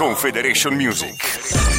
Confederation Music.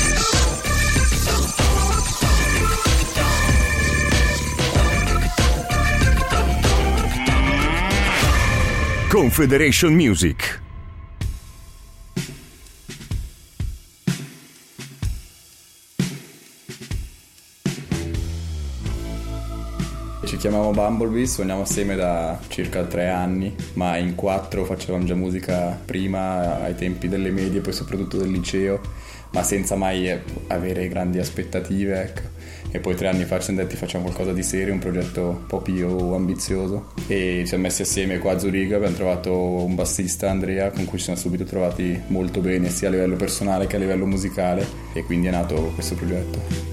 Confederation Music. Ci chiamiamo Bumblebee, suoniamo assieme da circa 3 anni, ma in 4 facevamo già musica prima, ai tempi delle medie, poi soprattutto del liceo, ma senza mai avere grandi aspettative, ecco. E poi 3 anni fa ci siamo detti facciamo qualcosa di serio, un progetto un po' più ambizioso, e ci siamo messi assieme qua a Zurigo. Abbiamo trovato un bassista, Andrea, con cui ci siamo subito trovati molto bene sia a livello personale che a livello musicale, e quindi è nato questo progetto.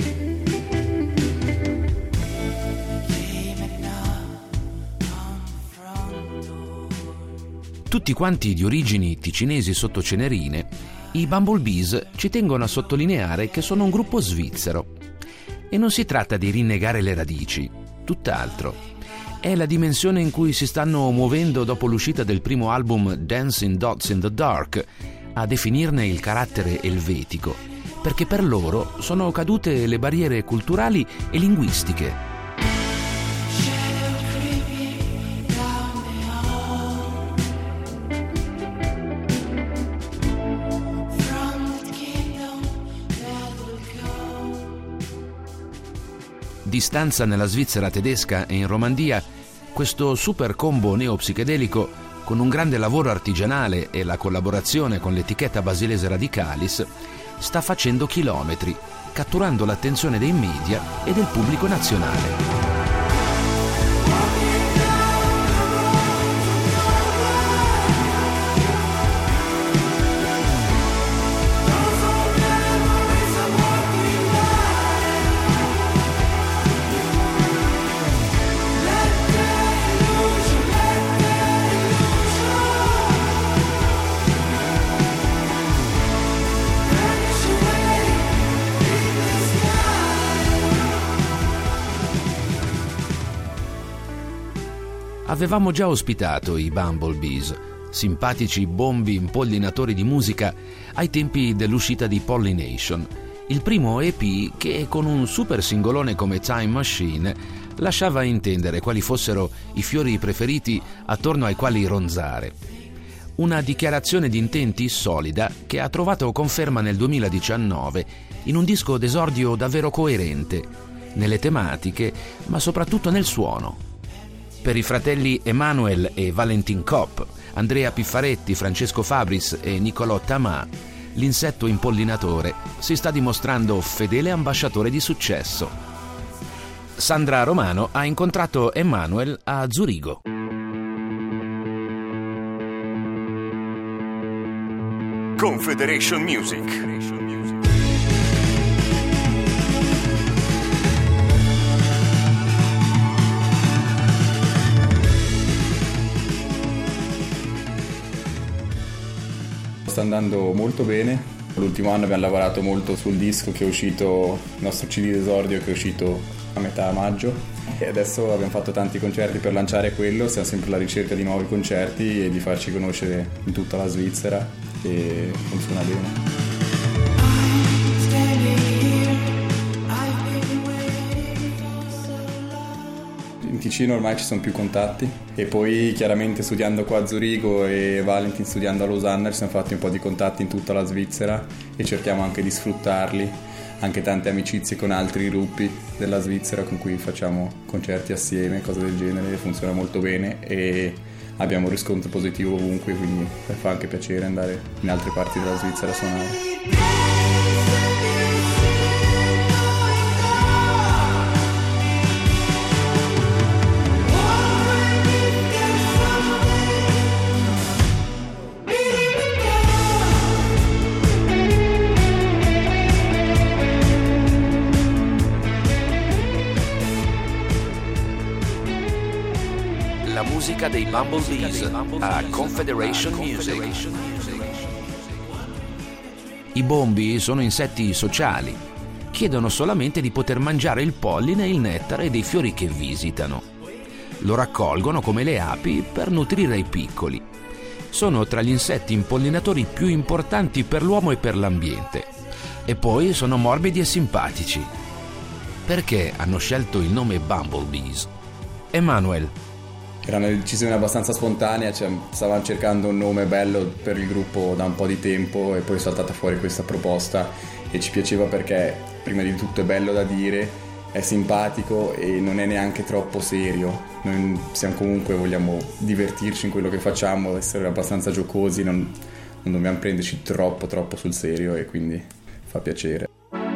Tutti quanti di origini ticinesi sottocenerine, i Bumblebees ci tengono a sottolineare che sono un gruppo svizzero. E non si tratta di rinnegare le radici, tutt'altro. È la dimensione in cui si stanno muovendo dopo l'uscita del primo album Dancing Dots in the Dark a definirne il carattere elvetico, perché per loro sono cadute le barriere culturali e linguistiche. Di stanza nella Svizzera tedesca e in Romandia, questo super combo neopsichedelico, con un grande lavoro artigianale e la collaborazione con l'etichetta basilese Radicalis, sta facendo chilometri, catturando l'attenzione dei media e del pubblico nazionale. Avevamo già ospitato i Bumblebees, simpatici bombi impollinatori di musica, ai tempi dell'uscita di Pollination, il primo EP che, con un super singolone come Time Machine, lasciava intendere quali fossero i fiori preferiti attorno ai quali ronzare. Una dichiarazione di intenti solida che ha trovato conferma nel 2019 in un disco d'esordio davvero coerente, nelle tematiche, ma soprattutto nel suono. Per i fratelli Emanuel e Valentin Kopp, Andrea Piffaretti, Francesco Fabris e Nicolò Tamà, l'insetto impollinatore si sta dimostrando fedele ambasciatore di successo. Sandra Romano ha incontrato Emanuel a Zurigo. Confederation Music. Sta andando molto bene. L'ultimo anno abbiamo lavorato molto sul disco che è uscito, il nostro CD d'esordio che è uscito a metà maggio, e adesso abbiamo fatto tanti concerti per lanciare quello. Siamo sempre alla ricerca di nuovi concerti e di farci conoscere in tutta la Svizzera, e funziona bene. In Ticino ormai ci sono più contatti, e poi chiaramente studiando qua a Zurigo e Valentin studiando a Losanna ci siamo fatti un po' di contatti in tutta la Svizzera e cerchiamo anche di sfruttarli, anche tante amicizie con altri gruppi della Svizzera con cui facciamo concerti assieme, cose del genere. Funziona molto bene e abbiamo un riscontro positivo ovunque, quindi fa anche piacere andare in altre parti della Svizzera a suonare. La musica dei Bumblebees a Confederation Music. I bombi sono insetti sociali. Chiedono solamente di poter mangiare il polline e il nettare dei fiori che visitano. Lo raccolgono come le api per nutrire i piccoli. sono tra gli insetti impollinatori più importanti per l'uomo e per l'ambiente. E poi sono morbidi e simpatici. Perché hanno scelto il nome Bumblebees? Emanuel. Era una decisione abbastanza spontanea, stavamo cercando un nome bello per il gruppo da un po' di tempo e poi è saltata fuori questa proposta e ci piaceva perché prima di tutto è bello da dire, è simpatico e non è neanche troppo serio. Noi vogliamo divertirci in quello che facciamo, essere abbastanza giocosi, non dobbiamo prenderci troppo sul serio e quindi fa piacere.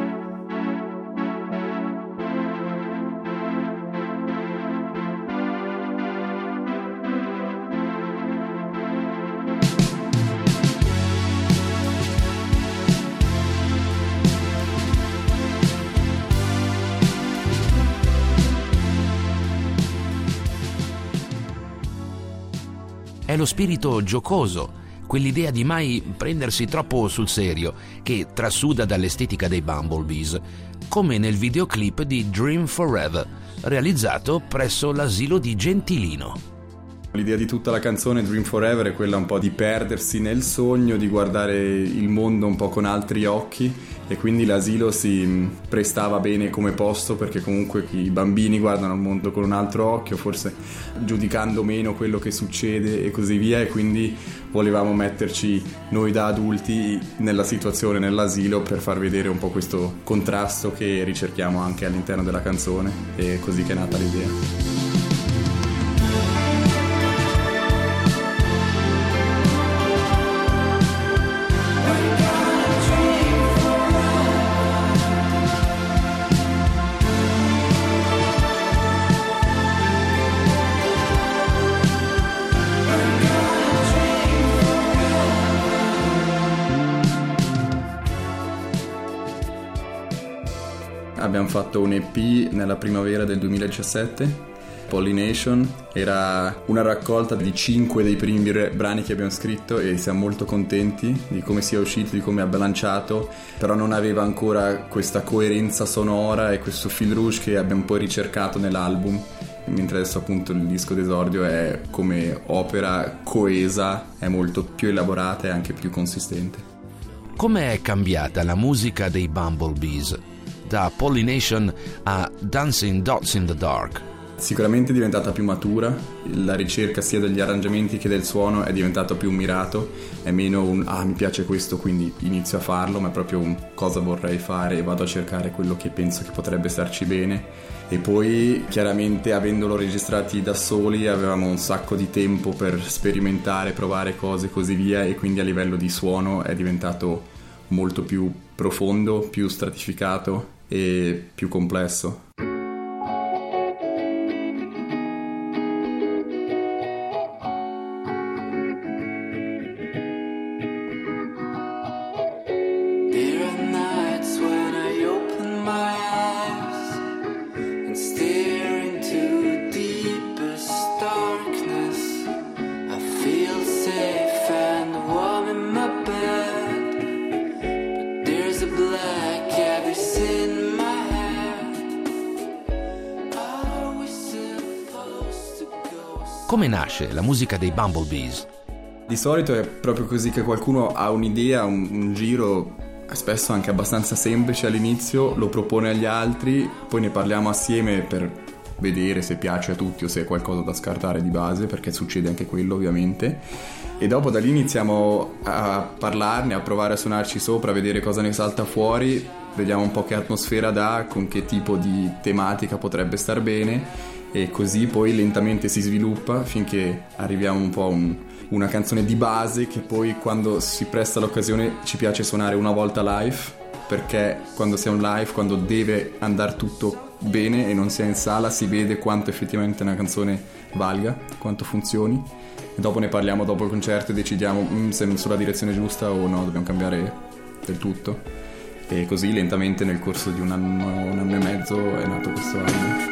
È lo spirito giocoso, quell'idea di mai prendersi troppo sul serio, che trasuda dall'estetica dei Bumblebees, come nel videoclip di Dream Forever, realizzato presso l'asilo di Gentilino. L'idea di tutta la canzone Dream Forever è quella un po' di perdersi nel sogno, di guardare il mondo un po' con altri occhi, e quindi l'asilo si prestava bene come posto perché comunque i bambini guardano il mondo con un altro occhio, forse giudicando meno quello che succede e così via, e quindi volevamo metterci noi da adulti nella situazione, nell'asilo, per far vedere un po' questo contrasto che ricerchiamo anche all'interno della canzone, e così che è nata l'idea. Abbiamo fatto un EP nella primavera del 2017, Pollination, era una raccolta di 5 dei primi brani che abbiamo scritto e siamo molto contenti di come sia uscito, di come abbia lanciato, però non aveva ancora questa coerenza sonora e questo fil rouge che abbiamo poi ricercato nell'album, mentre adesso appunto il disco d'esordio è come opera coesa, è molto più elaborata e anche più consistente. Come è cambiata la musica dei Bumblebees? Da Pollination a Dancing Dots in the Dark. Sicuramente è diventata più matura, la ricerca sia degli arrangiamenti che del suono è diventato più mirato, è meno un mi piace questo quindi inizio a farlo, ma è proprio un cosa vorrei fare e vado a cercare quello che penso che potrebbe starci bene. E poi chiaramente avendolo registrati da soli avevamo un sacco di tempo per sperimentare, provare cose e così via, e quindi a livello di suono è diventato molto più profondo, più stratificato e più complesso. Come nasce la musica dei Bumblebees? Di solito è proprio così, che qualcuno ha un'idea, un giro, spesso anche abbastanza semplice all'inizio, lo propone agli altri, poi ne parliamo assieme per vedere se piace a tutti o se è qualcosa da scartare di base, perché succede anche quello ovviamente, e dopo da lì iniziamo a parlarne, a provare a suonarci sopra, a vedere cosa ne salta fuori, vediamo un po' che atmosfera dà, con che tipo di tematica potrebbe star bene, e così poi lentamente si sviluppa finché arriviamo un po' a una canzone di base che poi, quando si presta l'occasione, ci piace suonare una volta live, perché quando si è un live, quando deve andare tutto bene e non si è in sala, si vede quanto effettivamente una canzone valga, quanto funzioni, e dopo ne parliamo dopo il concerto e decidiamo se è sulla direzione giusta o no, dobbiamo cambiare del tutto, e così lentamente nel corso di un anno e mezzo è nato questo album.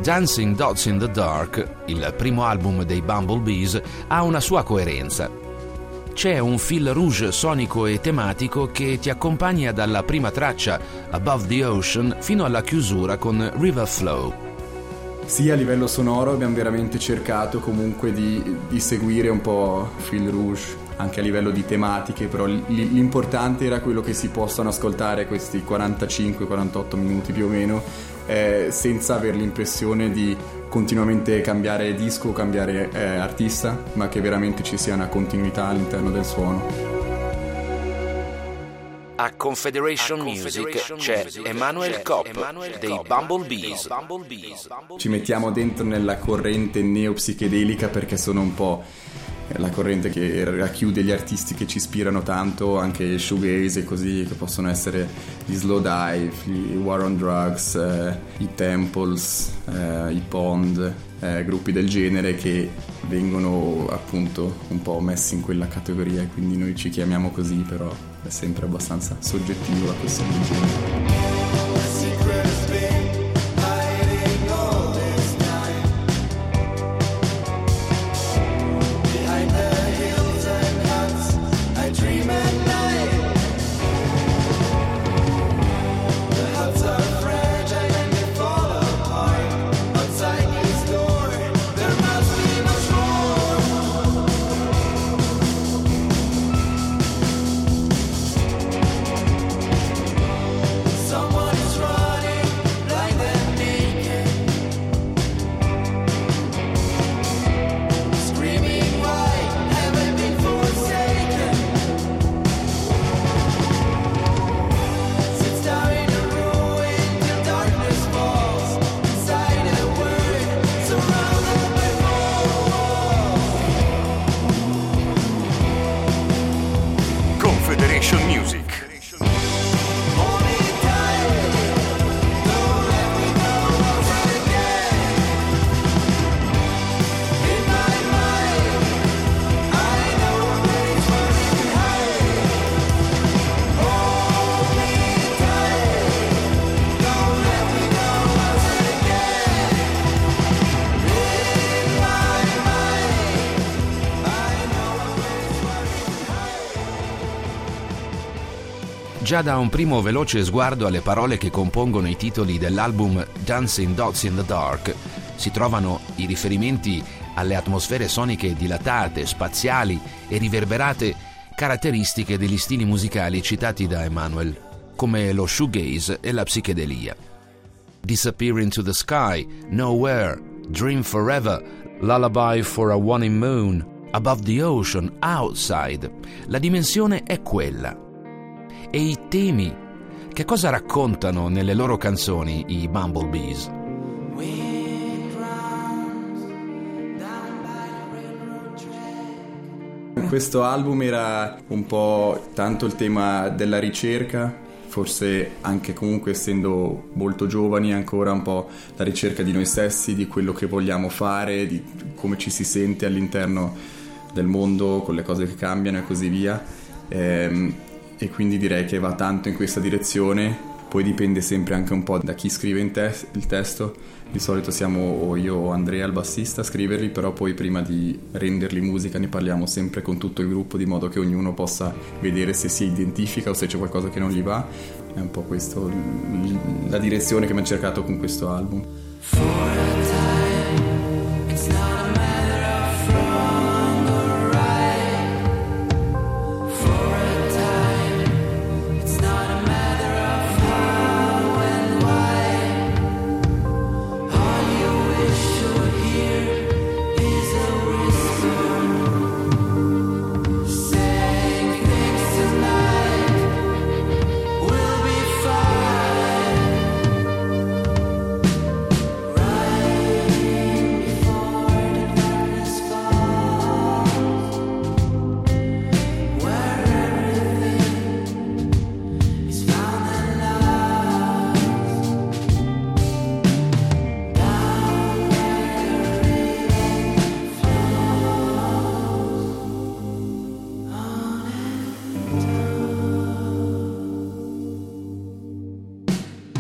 Dancing Dots in the Dark, il primo album dei Bumblebees, ha una sua coerenza. C'è un fil rouge sonico e tematico che ti accompagna dalla prima traccia, Above the Ocean, fino alla chiusura con River Flow. Sì, a livello sonoro abbiamo veramente cercato comunque di seguire un po' fil rouge, anche a livello di tematiche, però l'importante era quello che si possono ascoltare questi 45-48 minuti più o meno, senza avere l'impressione di continuamente cambiare disco, cambiare artista, ma che veramente ci sia una continuità all'interno del suono. A Confederation Music c'è Emmanuel Kopp dei Bumblebees. Ci mettiamo dentro nella corrente neopsichedelica perché sono un po' la corrente che racchiude gli artisti che ci ispirano tanto, anche shoegaze e così, che possono essere gli Slowdive, gli War on Drugs, i Temples, i Pond, gruppi del genere che vengono appunto un po' messi in quella categoria, e quindi noi ci chiamiamo così, però è sempre abbastanza soggettivo la questione del genere. Confederation Music. Già da un primo veloce sguardo alle parole che compongono i titoli dell'album Dancing Dots in the Dark si trovano i riferimenti alle atmosfere soniche dilatate, spaziali e riverberate caratteristiche degli stili musicali citati da Emmanuel, come lo shoegaze e la psichedelia. Disappear into the Sky, Nowhere, Dream Forever, Lullaby for a Waning Moon, Above the Ocean, Outside. La dimensione è quella. E i temi? Che cosa raccontano nelle loro canzoni i Bumblebees? Questo album era un po' tanto il tema della ricerca, forse anche comunque essendo molto giovani ancora un po' la ricerca di noi stessi, di quello che vogliamo fare, di come ci si sente all'interno del mondo con le cose che cambiano e così via. E quindi direi che va tanto in questa direzione. Poi dipende sempre anche un po' da chi scrive il testo. Di solito siamo o io o Andrea il bassista a scriverli, però poi prima di renderli musica ne parliamo sempre con tutto il gruppo, di modo che ognuno possa vedere se si identifica o se c'è qualcosa che non gli va. È un po' questo la direzione che mi ha cercato con questo album.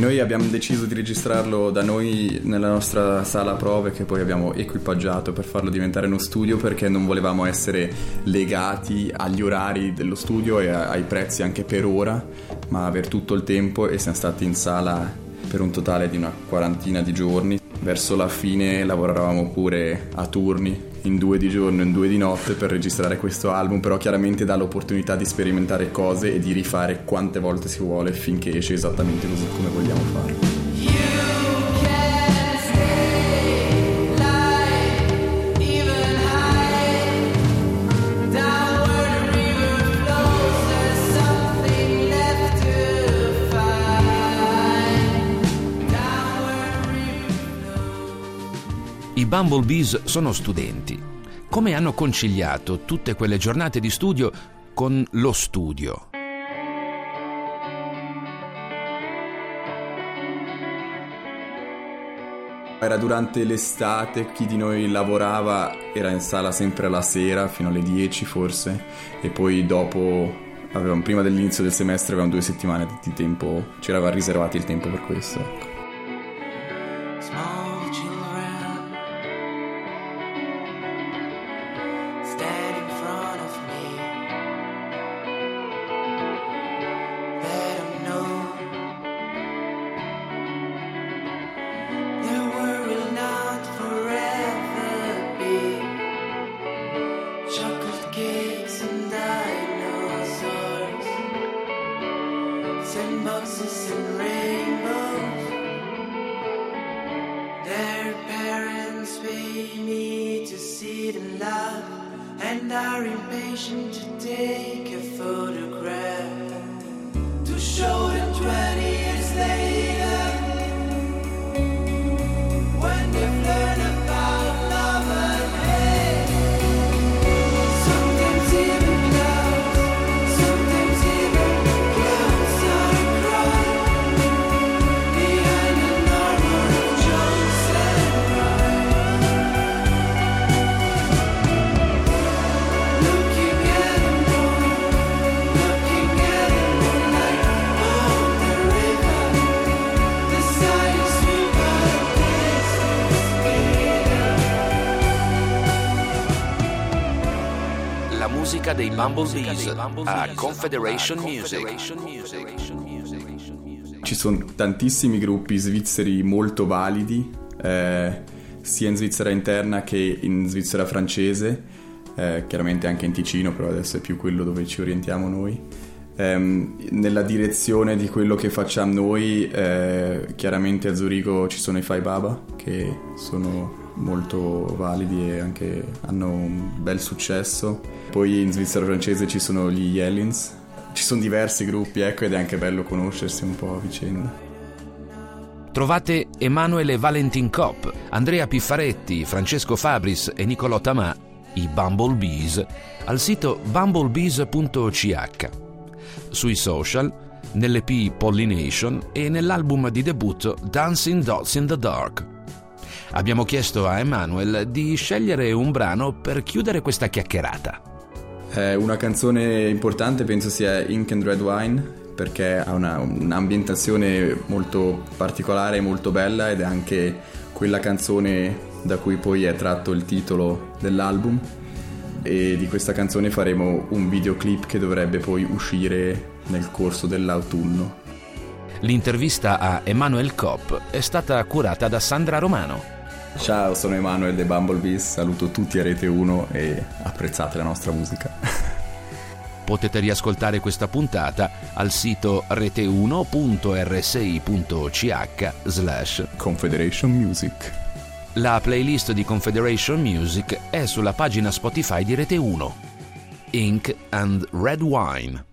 Noi abbiamo deciso di registrarlo da noi nella nostra sala prove, che poi abbiamo equipaggiato per farlo diventare uno studio, perché non volevamo essere legati agli orari dello studio e ai prezzi anche per ora, ma aver tutto il tempo, e siamo stati in sala per un totale di una 40 di giorni. Verso la fine lavoravamo pure a turni, in 2 di giorno e in 2 di notte, per registrare questo album, però chiaramente dà l'opportunità di sperimentare cose e di rifare quante volte si vuole finché esce esattamente così come vogliamo farlo. I Bumblebees sono studenti. Come hanno conciliato tutte quelle giornate di studio con lo studio? Era durante l'estate, chi di noi lavorava era in sala sempre alla sera, fino alle 10 forse, e poi dopo, prima dell'inizio del semestre, avevamo 2 settimane di tempo, ci eravamo riservati il tempo per questo, ecco. Boxes and rainbows, their parents pay me to see them laugh and are impatient to take a photograph to show them 20 years later when they've learned about love and hate. Sometimes even clouds, sometimes even clouds are crying behind an armor of jokes and rhymes. Looking at the moon like, oh, the river, the side is sweet but La musica dei Bumblebees a Confederation Music. Ci sono tantissimi gruppi svizzeri molto validi, sia in Svizzera interna che in Svizzera francese, chiaramente anche in Ticino, però adesso è più quello dove ci orientiamo noi. Nella direzione di quello che facciamo noi, chiaramente a Zurigo ci sono i Fai Baba, che sono molto validi e anche hanno un bel successo. Poi in Svizzera francese ci sono gli Yellins. Ci sono diversi gruppi, ecco, ed è anche bello conoscersi un po' a vicenda. Trovate Emanuele Valentin Kopp, Andrea Piffaretti, Francesco Fabris e Nicolò Tamà, i Bumblebees, al sito bumblebees.ch, sui social, nell'EP Pollination e nell'album di debutto Dancing Dots in the Dark. Abbiamo chiesto a Emanuele di scegliere un brano per chiudere questa chiacchierata. Una canzone importante penso sia Ink and Red Wine, perché ha un'ambientazione molto particolare e molto bella, ed è anche quella canzone da cui poi è tratto il titolo dell'album, e di questa canzone faremo un videoclip che dovrebbe poi uscire nel corso dell'autunno. L'intervista a Emanuele Kopp è stata curata da Sandra Romano. Ciao, sono Emanuele dei Bumblebees, saluto tutti a Rete 1 e apprezzate la nostra musica. Potete riascoltare questa puntata al sito rete1.rsei.ch/Confederation Music. La playlist di Confederation Music è sulla pagina Spotify di Rete 1. Ink and Red Wine.